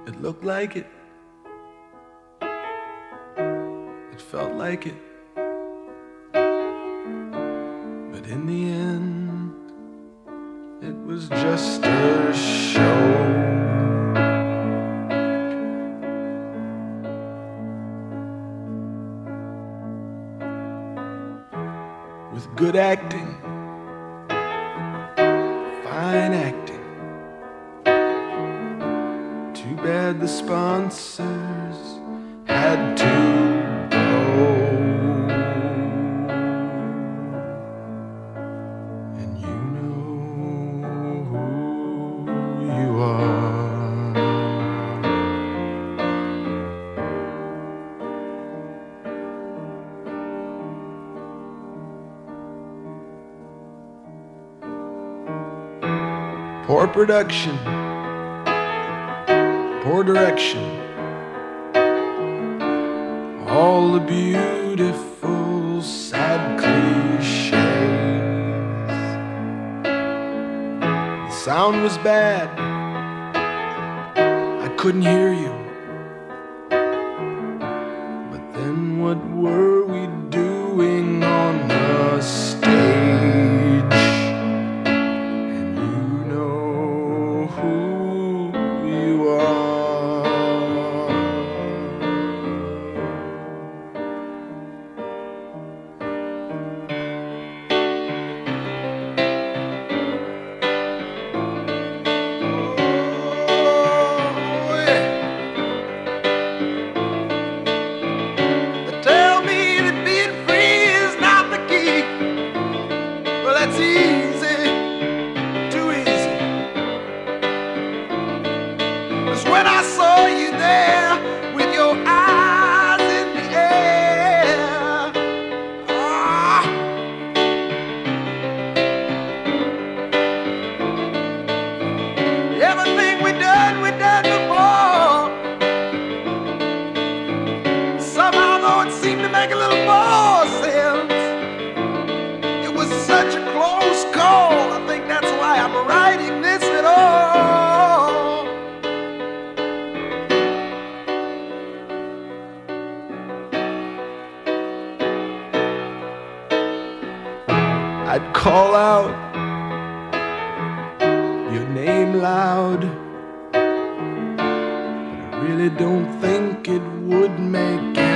It looked like it. It felt like it. But in the end, it was just a show. With good acting, fine acting. Too bad the sponsors had to go. And you know who you are. Poor production, poor direction, all the beautiful, sad cliches. The sound was bad, I couldn't hear you. But then what were we doing on the stage? When I saw you there with your eyes in the air, everything we done before. Somehow though it seemed to make a little more sense. It was such a close call. I think that's why I'm writing this at all. I'd call out your name loud, but I really don't think it would make